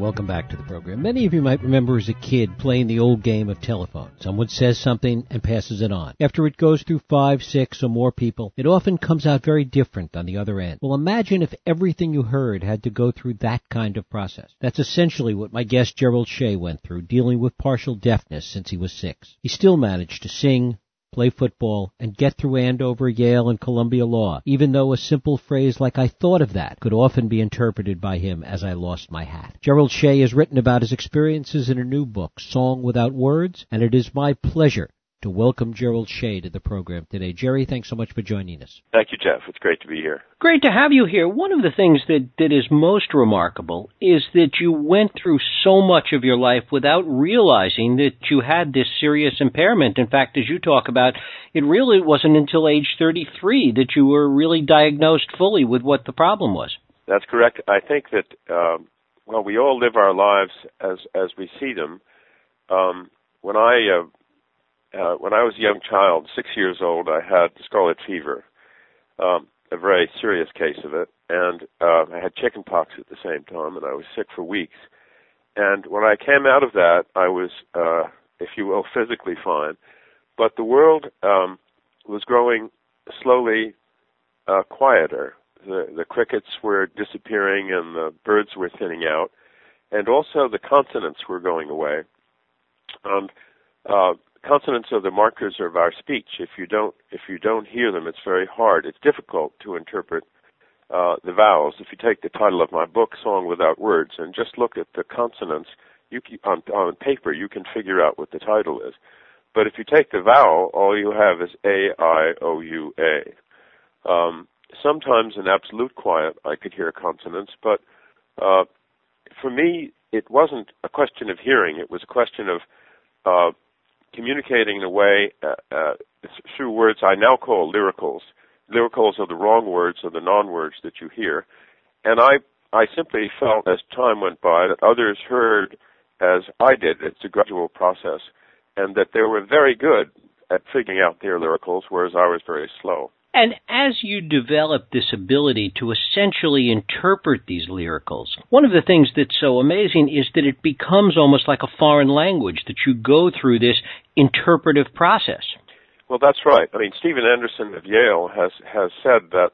welcome back to the program. Many of you might remember as a kid playing the old game of telephone. Someone says something and passes it on. After it goes through 5, 6, or more people, it often comes out very different on the other end. Well, imagine if everything you heard had to go through that kind of process. That's essentially what my guest Gerald Shea went through, dealing with partial deafness since he was 6. He still managed to sing, play football, and get through Andover, Yale, and Columbia Law, even though a simple phrase like "I thought of that" could often be interpreted by him as "I lost my hat." Gerald Shea has written about his experiences in a new book, Song Without Words, and it is my pleasure to welcome Gerald Shea to the program today. Jerry, thanks so much for joining us. Thank you, Jeff. It's great to be here. Great to have you here. One of the things that is most remarkable is that you went through so much of your life without realizing that you had this serious impairment. In fact, as you talk about, it really wasn't until age 33 that you were really diagnosed fully with what the problem was. That's correct. I think that, we all live our lives as we see them. When I was a young child, 6 years old, I had scarlet fever, a very serious case of it, and I had chickenpox at the same time, and I was sick for weeks. And when I came out of that, I was, if you will, physically fine, but the world was growing slowly quieter. The crickets were disappearing, and the birds were thinning out, and also the consonants were going away. And consonants are the markers of our speech. If you don't hear them, it's very hard. It's difficult to interpret the vowels. If you take the title of my book, Song Without Words, and just look at the consonants, on paper you can figure out what the title is. But if you take the vowel, all you have is A, I, O, U, A. Sometimes in absolute quiet I could hear consonants, but for me it wasn't a question of hearing. It was a question of communicating in a way through words I now call lyricals. Lyricals are the wrong words or the non-words that you hear. And I simply felt as time went by that others heard as I did. It's a gradual process. And that they were very good at figuring out their lyricals, whereas I was very slow. And as you develop this ability to essentially interpret these lyricals, one of the things that's so amazing is that it becomes almost like a foreign language, that you go through this interpretive process. Well, that's right. I mean, Stephen Anderson of Yale has said that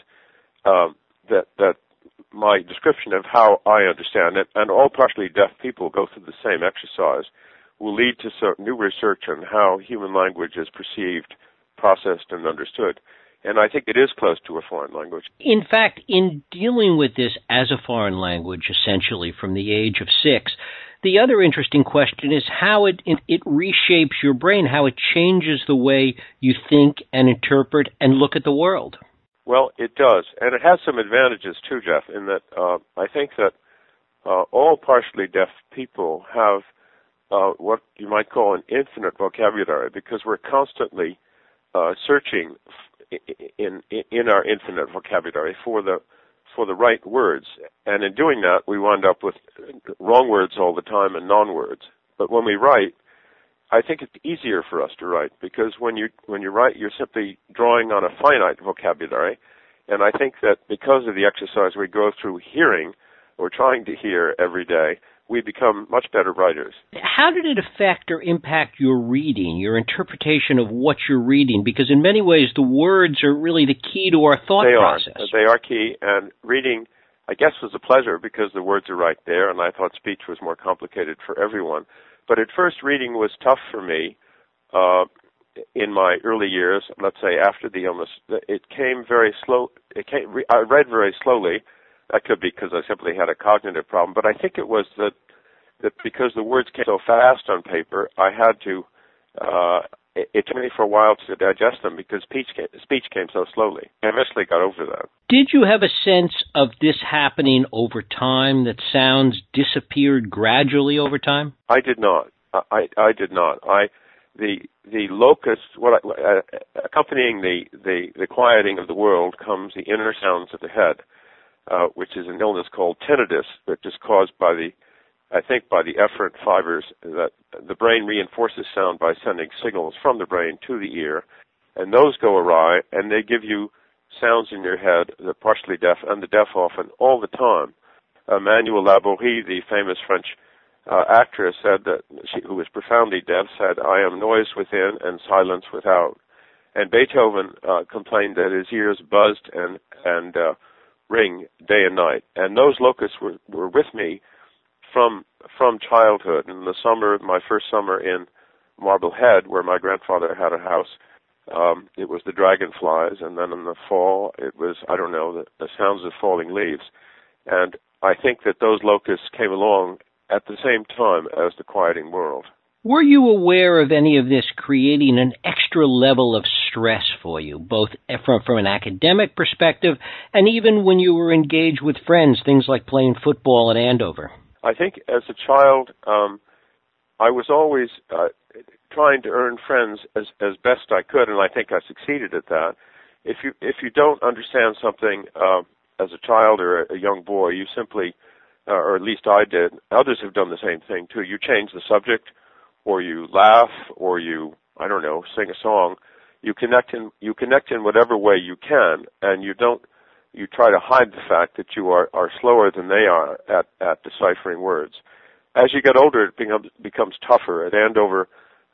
that my description of how I understand it, and all partially deaf people go through the same exercise, will lead to new research on how human language is perceived, processed, and understood. And I think it is close to a foreign language. In fact, in dealing with this as a foreign language, essentially from the age of 6, the other interesting question is how it reshapes your brain, how it changes the way you think and interpret and look at the world. Well, it does. And it has some advantages too, Jeff, in that I think that all partially deaf people have what you might call an infinite vocabulary, because we're constantly searching in our infinite vocabulary for the right words, and in doing that we wind up with wrong words all the time and non-words. But when we write, I think it's easier for us to write, because when you write, you're simply drawing on a finite vocabulary, and I think that because of the exercise we go through hearing, or trying to hear every day, we become much better writers. How did it affect or impact your reading, your interpretation of what you're reading? Because in many ways, the words are really the key to our thought process. They are key, and reading, I guess, was a pleasure because the words are right there, and I thought speech was more complicated for everyone. But at first, reading was tough for me in my early years, let's say after the illness. It came very slow. I read very slowly. That could be because I simply had a cognitive problem, but I think it was that because the words came so fast on paper, I had to, it took me for a while to digest them because speech came so slowly. I eventually got over that. Did you have a sense of this happening over time, that sounds disappeared gradually over time? I did not. I did not. The locus, accompanying the quieting of the world comes the inner sounds of the head. Which is an illness called tinnitus, which is caused by the efferent fibers that the brain reinforces sound by sending signals from the brain to the ear, and those go awry, and they give you sounds in your head, the partially deaf and the deaf often, all the time. Manuel Laborie, the famous French actress, said that who was profoundly deaf, said, "I am noise within and silence without." And Beethoven complained that his ears buzzed and ring day and night. And those locusts were with me from childhood. In the summer, my first summer in Marblehead, where my grandfather had a house, it was the dragonflies, and then in the fall, it was, I don't know, the sounds of falling leaves. And I think that those locusts came along at the same time as the quieting world. Were you aware of any of this creating an extra level of stress for you, both from an academic perspective and even when you were engaged with friends, things like playing football at Andover? I think as a child, I was always trying to earn friends as best I could, and I think I succeeded at that. If you don't understand something as a child or a young boy, you simply, or at least I did, others have done the same thing too. You change the subject, or you laugh, or you, I don't know, sing a song. You connect in whatever way you can, and you try to hide the fact that you are slower than they are at deciphering words. As you get older, it becomes tougher. At Andover,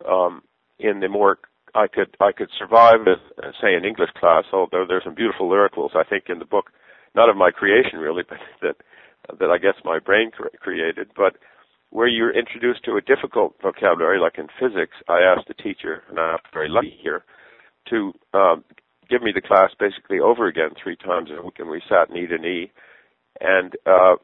in the more, I could survive as, say, an English class, although there's some beautiful lyricals, I think, in the book, not of my creation really, but that I guess my brain created, but where you're introduced to a difficult vocabulary, like in physics, I asked the teacher, and I'm very lucky here, to give me the class basically over again 3 times a week, and we sat in E, and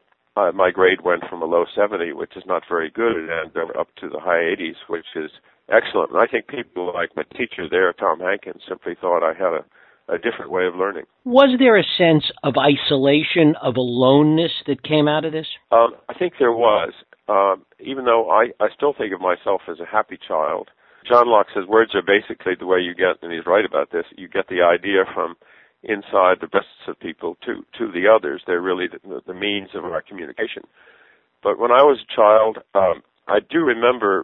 my grade went from a low 70, which is not very good, and up to the high 80s, which is excellent. And I think people like my teacher there, Tom Hankins, simply thought I had a different way of learning. Was there a sense of isolation, of aloneness that came out of this? I think there was. Even though I still think of myself as a happy child. John Locke says words are basically the way you get, and he's right about this, you get the idea from inside the breasts of people to the others. They're really the means of our communication. But when I was a child, I do remember,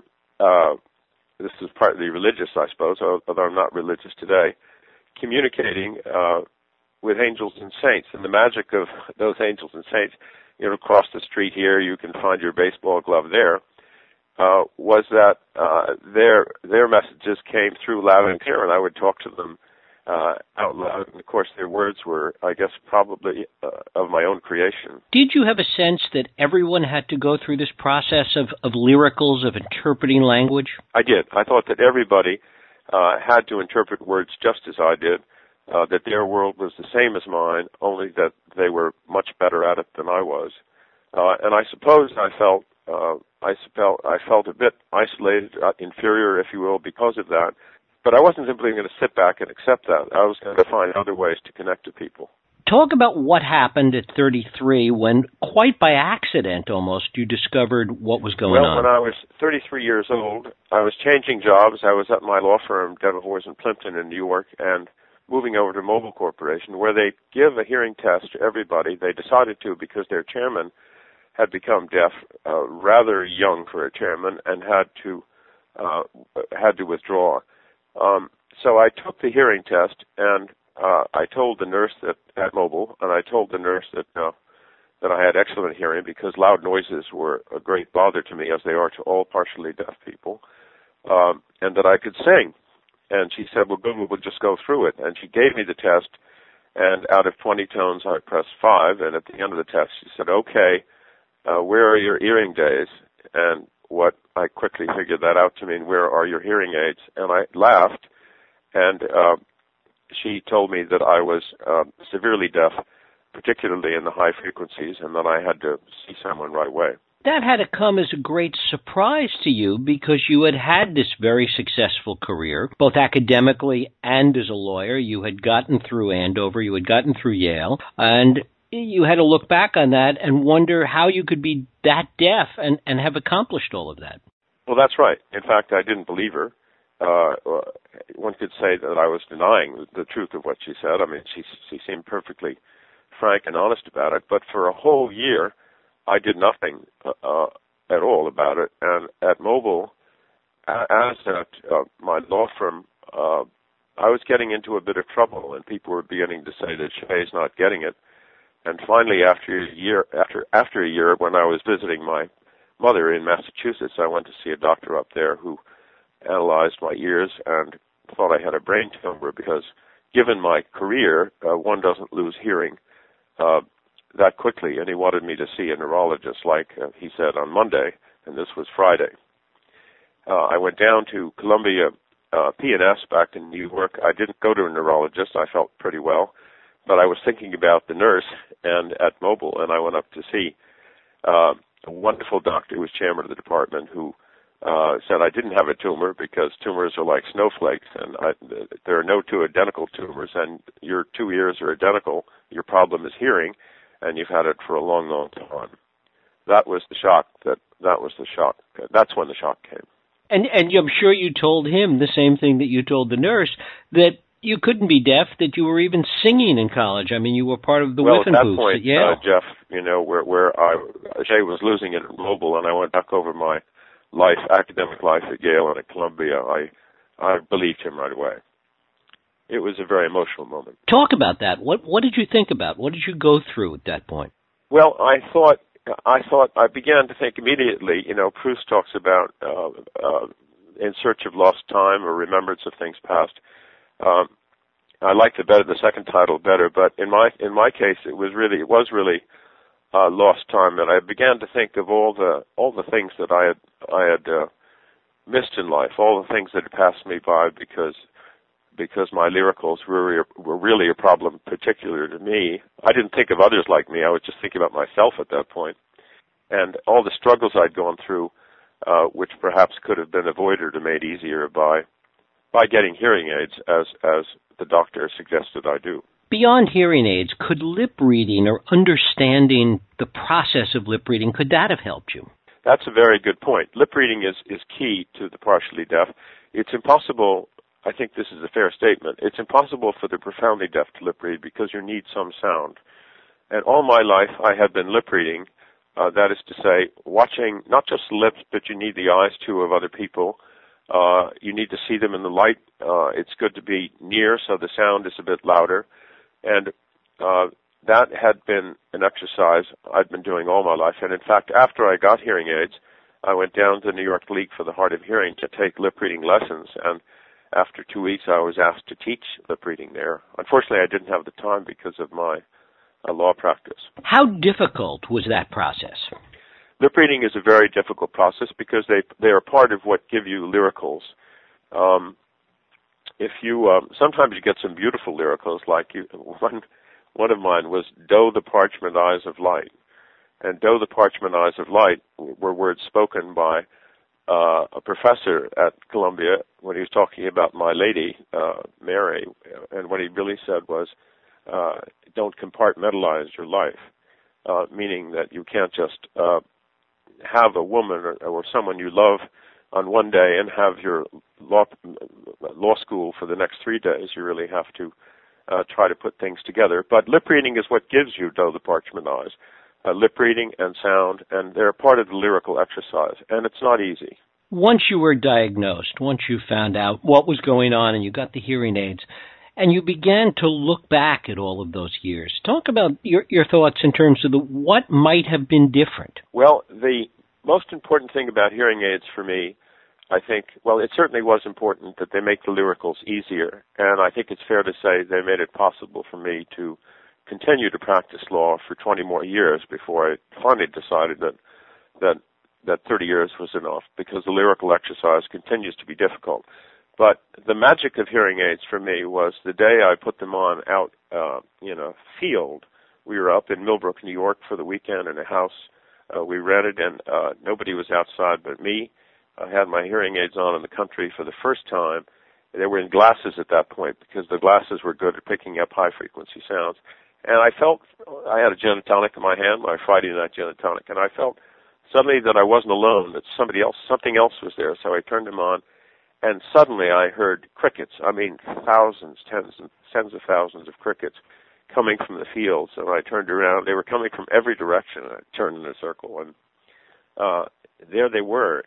this is partly religious, I suppose, although I'm not religious today, communicating with angels and saints, and the magic of those angels and saints, across the street here, you can find your baseball glove there, was that their messages came through loud and clear, and I would talk to them out loud. And of course, their words were, I guess, probably of my own creation. Did you have a sense that everyone had to go through this process of lyricals, of interpreting language? I did. I thought that everybody had to interpret words just as I did, that their world was the same as mine, only that they were much better at it than I was. And I suppose I felt a bit isolated, inferior, if you will, because of that. But I wasn't simply going to sit back and accept that. I was going to find other ways to connect to people. Talk about what happened at 33 when, quite by accident almost, you discovered what was going on. Well, when I was 33 years old, I was changing jobs. I was at my law firm, Deverhores and Plimpton in New York, and moving over to Mobile Corporation, where they give a hearing test to everybody. They decided to because their chairman had become deaf, rather young for a chairman, and had to withdraw. So I took the hearing test, and I told the nurse at Mobile, and I told the nurse that I had excellent hearing because loud noises were a great bother to me, as they are to all partially deaf people, and that I could sing. And she said, well, good, we'll just go through it. And she gave me the test, and out of 20 tones, I pressed 5, and at the end of the test, she said, okay, where are your hearing days? And what I quickly figured that out to mean, where are your hearing aids? And I laughed, and she told me that I was severely deaf, particularly in the high frequencies, and that I had to see someone right away. That had to come as a great surprise to you because you had this very successful career, both academically and as a lawyer. You had gotten through Andover, you had gotten through Yale, and you had to look back on that and wonder how you could be that deaf and have accomplished all of that. Well, that's right. In fact, I didn't believe her. One could say that I was denying the truth of what she said. I mean, she seemed perfectly frank and honest about it. But for a whole year, I did nothing at all about it. And at Mobile, as at my law firm, I was getting into a bit of trouble, and people were beginning to say that Shay's not getting it. And finally, after a year, when I was visiting my mother in Massachusetts, I went to see a doctor up there who analyzed my ears and thought I had a brain tumor because, given my career, one doesn't lose hearing that quickly, and he wanted me to see a neurologist, like he said, on Monday, and this was Friday. I went down to Columbia P&S back in New York. I didn't go to a neurologist. I felt pretty well, but I was thinking about the nurse and at Mobile, and I went up to see a wonderful doctor who was chairman of the department who said I didn't have a tumor because tumors are like snowflakes, and there are no two identical tumors, and your two ears are identical. Your problem is hearing, and you've had it for a long, long time. That was the shock. That was the shock. That's when the shock came. And I'm sure you told him the same thing that you told the nurse, that you couldn't be deaf, that you were even singing in college. I mean, you were part of the Whiffenpoofs. Well, at that point, Jeff, where Jay was losing it at Mobile, and I went back over my academic life at Yale and at Columbia, I believed him right away. It was a very emotional moment. Talk about that. What did you think about? What did you go through at that point? Well, I began to think immediately, Proust talks about In Search of Lost Time or Remembrance of Things Past. I liked the second title better, but in my case it was really lost time, and I began to think of all the things that I had missed in life, all the things that had passed me by because my lyricals were really a problem particular to me. I didn't think of others like me. I was just thinking about myself at that point. And all the struggles I'd gone through, which perhaps could have been avoided or made easier by getting hearing aids, as the doctor suggested I do. Beyond hearing aids, could lip reading or understanding the process of lip reading, could that have helped you? That's a very good point. Lip reading is key to the partially deaf. It's impossible, I think this is a fair statement, it's impossible for the profoundly deaf to lip read because you need some sound. And all my life I have been lip reading, that is to say, watching not just lips, but you need the eyes too of other people. You need to see them in the light. It's good to be near so the sound is a bit louder. And that had been an exercise I'd been doing all my life. And in fact, after I got hearing aids, I went down to the New York League for the Hard of Hearing to take lip reading lessons. And after 2 weeks, I was asked to teach lip reading there. Unfortunately, I didn't have the time because of my law practice. How difficult was that process? Lip reading is a very difficult process because they are part of what give you lyricals. If you sometimes you get some beautiful lyricals, like one of mine was "Doe the Parchment Eyes of Light," and "Doe the Parchment Eyes of Light" were words spoken by a professor at Columbia when he was talking about my lady, Mary, and what he really said was, "Don't compartmentalize your life," meaning that you can't just have a woman or someone you love on one day and have your law school for the next 3 days. You really have to try to put things together. But lip reading is what gives you "Doe the Parchment Eyes." Lip reading and sound, and they're part of the lyrical exercise, and it's not easy. Once you were diagnosed, once you found out what was going on and you got the hearing aids, and you began to look back at all of those years, talk about your thoughts in terms of what might have been different. Well, the most important thing about hearing aids for me, I think, well, it certainly was important that they make the lyricals easier, and I think it's fair to say they made it possible for me to continue to practice law for 20 more years before I finally decided that 30 years was enough, because the lyrical exercise continues to be difficult. But the magic of hearing aids for me was the day I put them on out in a field. We were up in Millbrook, New York for the weekend in a house we rented, and nobody was outside but me. I had my hearing aids on in the country for the first time. They were in glasses at that point because the glasses were good at picking up high-frequency sounds. And I felt I had a gin and tonic in my hand, my Friday night gin and tonic, and I felt suddenly that I wasn't alone, that something else was there. So I turned them on, and suddenly I heard crickets. I mean, thousands, tens of thousands of crickets coming from the fields. And I turned around. They were coming from every direction. I turned in a circle, and there they were.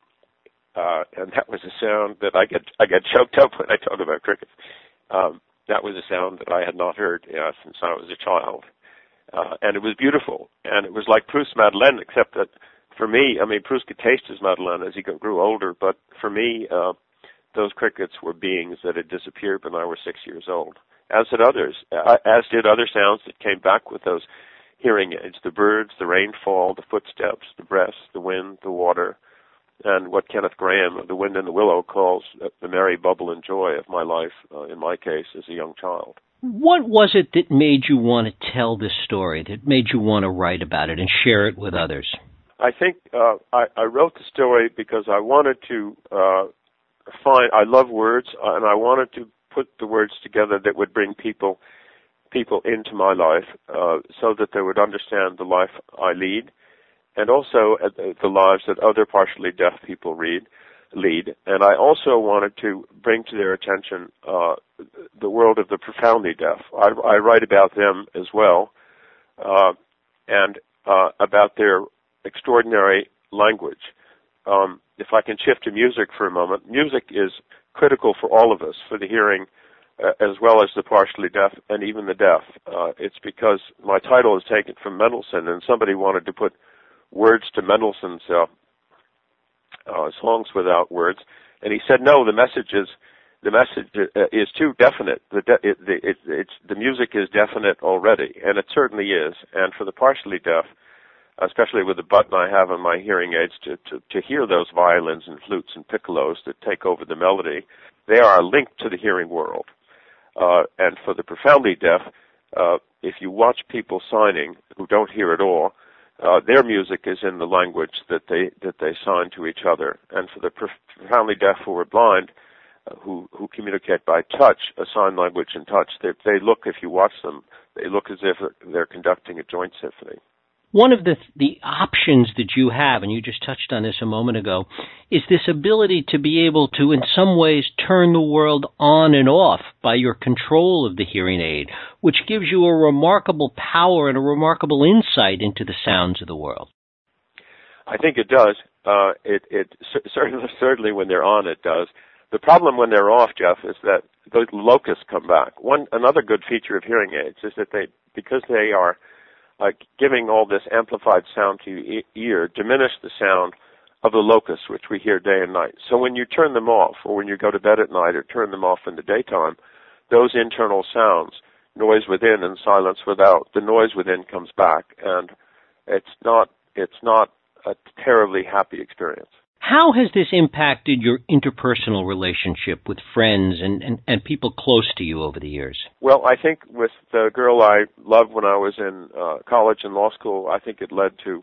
And that was a sound that I get choked up when I talk about crickets. That was a sound that I had not heard since I was a child. and it was beautiful. And it was like Proust's Madeleine, except that for me, I mean, Proust could taste his Madeleine as he grew older, but for me, those crickets were beings that had disappeared when I was 6 years old, as did others, as did other sounds that came back with those hearing aids, the birds, the rainfall, the footsteps, the breaths, the wind, the water, and what Kenneth Grahame of The Wind in the Willow calls the merry bubble and joy of my life, in my case, as a young child. What was it that made you want to tell this story, that made you want to write about it and share it with others? I think I wrote the story because I wanted to I love words, and I wanted to put the words together that would bring people into my life, so that they would understand the life I lead, and also the lives that other partially deaf people lead. And I also wanted to bring to their attention the world of the profoundly deaf. I write about them as well, and about their extraordinary language. If I can shift to music for a moment, music is critical for all of us, for the hearing as well as the partially deaf and even the deaf. It's because my title is taken from Mendelssohn, and somebody wanted to put words to Mendelssohn's songs without words, and he said, no, the message is too definite. The music is definite already, and it certainly is. And for the partially deaf, especially with the button I have on my hearing aids to hear those violins and flutes and piccolos that take over the melody, they are linked to the hearing world. And for the profoundly deaf, if you watch people signing who don't hear at all, their music is in the language that they sign to each other. And for the profoundly deaf who are blind, who communicate by touch, a sign language and touch, they look, if you watch them, they look as if they're conducting a joint symphony. One of the options that you have, and you just touched on this a moment ago, is this ability to be able to, in some ways, turn the world on and off by your control of the hearing aid, which gives you a remarkable power and a remarkable insight into the sounds of the world. I think it does. Certainly when they're on, it does. The problem when they're off, Jeff, is that those locusts come back. Another good feature of hearing aids is that because they are giving all this amplified sound to your ear, diminish the sound of the locusts, which we hear day and night. So when you turn them off, or when you go to bed at night, or turn them off in the daytime, those internal sounds, noise within and silence without, the noise within comes back, and it's not a terribly happy experience. How has this impacted your interpersonal relationship with friends and people close to you over the years? Well, I think with the girl I loved when I was in college and law school, I think it led to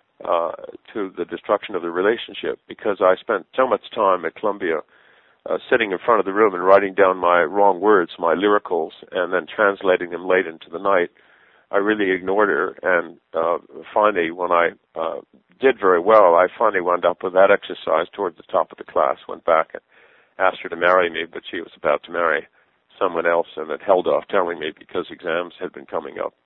the destruction of the relationship, because I spent so much time at Columbia sitting in front of the room and writing down my wrong words, my lyricals, and then translating them late into the night. I really ignored her, and finally, when I did very well, I finally wound up with that exercise toward the top of the class, went back and asked her to marry me, but she was about to marry someone else and had held off telling me because exams had been coming up.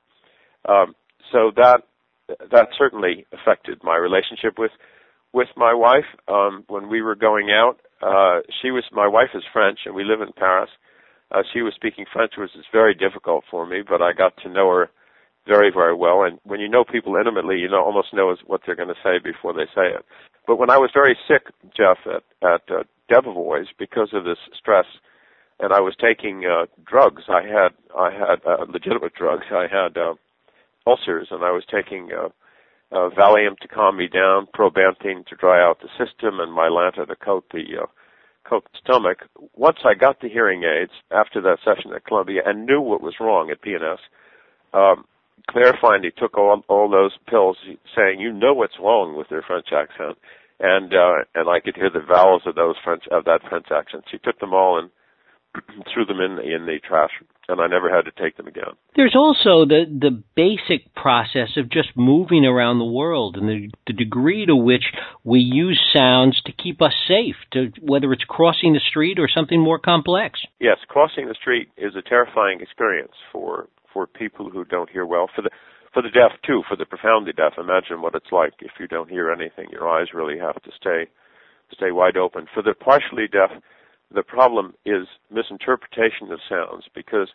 So that certainly affected my relationship with my wife. When we were going out, my wife is French, and we live in Paris. She was speaking French, which was very difficult for me, but I got to know her very, very well. And when you know people intimately, you almost know what they're going to say before they say it. But when I was very sick, Jeff, at Debevoise, because of this stress, and I was taking drugs, I had legitimate drugs. I had ulcers, and I was taking Valium to calm me down, Probanthine to dry out the system, and Mylanta to coat the stomach. Once I got the hearing aids after that session at Columbia and knew what was wrong at PNS, Claire finally took all those pills, saying, "You know what's wrong," with their French accent, and I could hear the vowels of that French accent. She took them all and threw them in the trash, and I never had to take them again. There's also the basic process of just moving around the world and the degree to which we use sounds to keep us safe, whether it's crossing the street or something more complex. Yes, crossing the street is a terrifying experience for people who don't hear well. For the deaf too, for the profoundly deaf, imagine what it's like if you don't hear anything. Your eyes really have to stay wide open. For the partially deaf, the problem is misinterpretation of sounds, because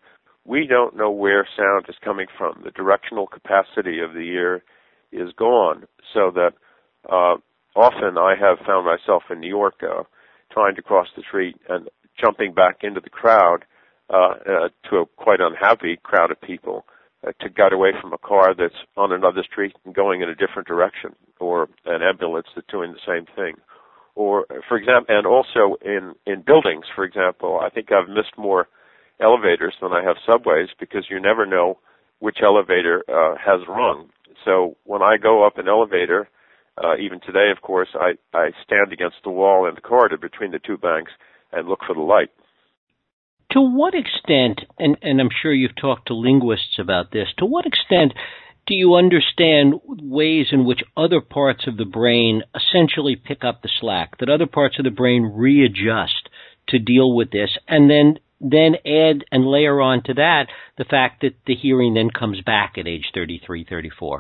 we don't know where sound is coming from. The directional capacity of the ear is gone, so that often I have found myself in New York trying to cross the street and jumping back into the crowd to a quite unhappy crowd of people to get away from a car that's on another street and going in a different direction, or an ambulance that's doing the same thing. Or, for example, and also in buildings, for example, I think I've missed more elevators than I have subways, because you never know which elevator has rung. So when I go up an elevator, even today, of course, I stand against the wall in the corridor between the two banks and look for the light. To what extent, and I'm sure you've talked to linguists about this, to what extent do you understand ways in which other parts of the brain essentially pick up the slack, that other parts of the brain readjust to deal with this, and then add and layer on to that the fact that the hearing then comes back at age 33, 34?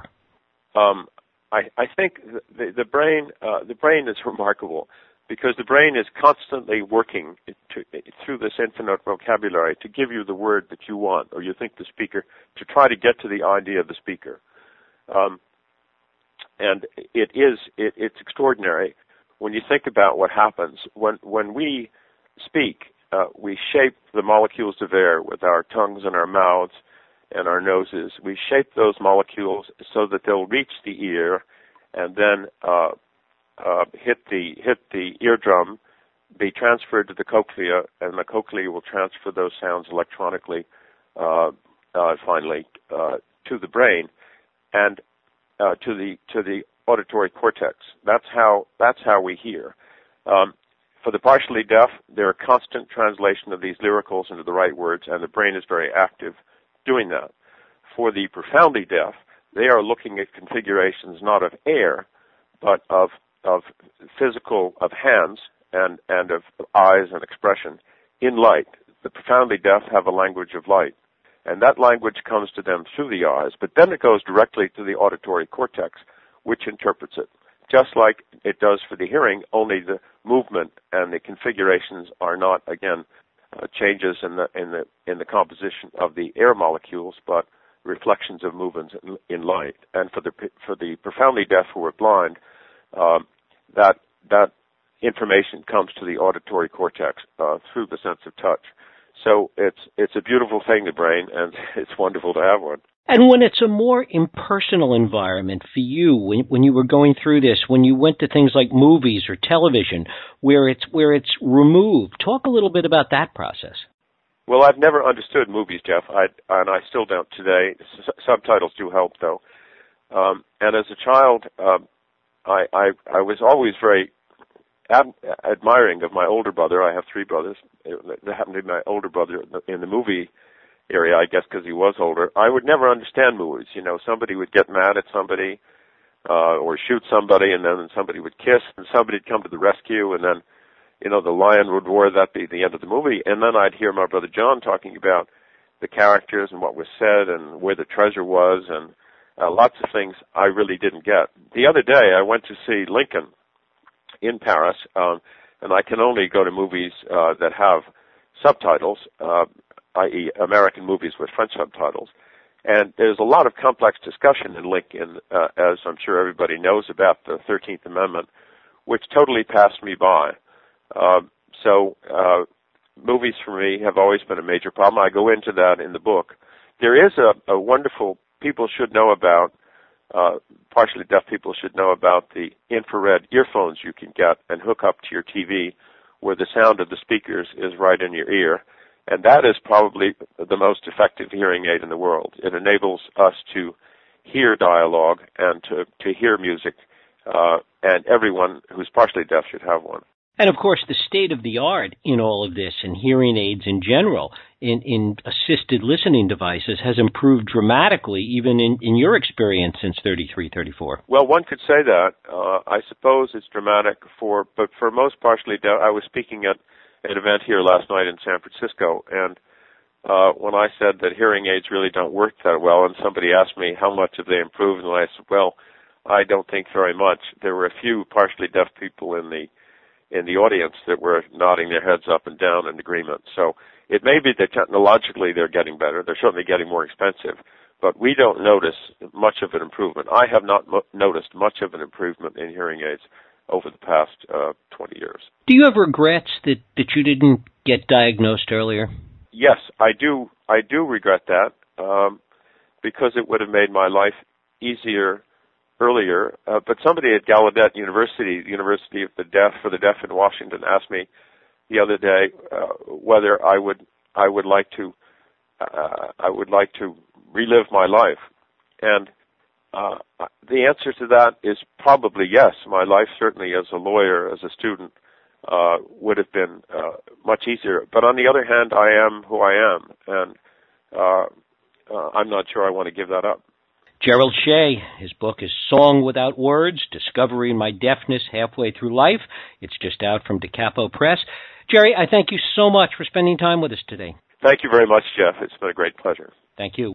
I think the brain is remarkable, because the brain is constantly working through this infinite vocabulary to give you the word that you want, or you think the speaker, to try to get to the idea of the speaker. And it's extraordinary when you think about what happens. When we speak, we shape the molecules of air with our tongues and our mouths and our noses. We shape those molecules so that they'll reach the ear and then hit the eardrum, be transferred to the cochlea, and the cochlea will transfer those sounds electronically finally to the brain and to the auditory cortex. That's how we hear. For the partially deaf, there are constant translation of these lyricals into the right words, and the brain is very active doing that. For the profoundly deaf, they are looking at configurations not of air, but of physical, of hands and of eyes and expression in light. The profoundly deaf have a language of light, and that language comes to them through the eyes, but then it goes directly to the auditory cortex, which interprets it, just like it does for the hearing, only the movement and the configurations are not, again, changes in the composition of the air molecules, but reflections of movements in light. And for the profoundly deaf who are blind, that information comes to the auditory cortex through the sense of touch. So it's a beautiful thing, the brain, and it's wonderful to have one. And when it's a more impersonal environment for you, when you were going through this, when you went to things like movies or television, where it's removed, talk a little bit about that process. Well, I've never understood movies, Jeff, and I still don't today. Subtitles do help, though. And as a child, I was always very admiring of my older brother. I have three brothers. That happened to be my older brother in the movie area, I guess, because he was older. I would never understand movies. You know, somebody would get mad at somebody or shoot somebody, and then somebody would kiss, and somebody would come to the rescue, and then, you know, the lion would roar. That'd be the end of the movie. And then I'd hear my brother John talking about the characters and what was said and where the treasure was, and lots of things I really didn't get. The other day, I went to see Lincoln in Paris, and I can only go to movies that have subtitles, i.e. American movies with French subtitles. And there's a lot of complex discussion in Lincoln, as I'm sure everybody knows, about the 13th Amendment, which totally passed me by. So movies for me have always been a major problem. I go into that in the book. There is a wonderful, people should know about, partially deaf people should know about the infrared earphones you can get and hook up to your TV, where the sound of the speakers is right in your ear. And that is probably the most effective hearing aid in the world. It enables us to hear dialogue and to hear music, and everyone who's partially deaf should have one. And, of course, the state of the art in all of this, and hearing aids in general, in assisted listening devices, has improved dramatically, even in your experience since 33, 34. Well, one could say that. I suppose it's dramatic but for most partially deaf. I was speaking at an event here last night in San Francisco, and when I said that hearing aids really don't work that well, and somebody asked me how much have they improved, and I said, well, I don't think very much. There were a few partially deaf people in the audience that were nodding their heads up and down in agreement. So It may be that technologically they're getting better. They're certainly getting more expensive, but we don't notice much of an improvement. I have not noticed much of an improvement in hearing aids over the past 20 years. Do you have regrets that you didn't get diagnosed earlier? Yes, I do. I do regret that because it would have made my life easier earlier. But somebody at Gallaudet University, the University of the Deaf in Washington, asked me the other day whether I would like to relive my life, and the answer to that is probably yes. My life, certainly as a lawyer, as a student, would have been much easier. But on the other hand, I am who I am, and I'm not sure I want to give that up. Gerald Shea, his book is Song Without Words, Discovering My Deafness Halfway Through Life. It's just out from Da Capo Press. Jerry, I thank you so much for spending time with us today. Thank you very much, Jeff. It's been a great pleasure. Thank you.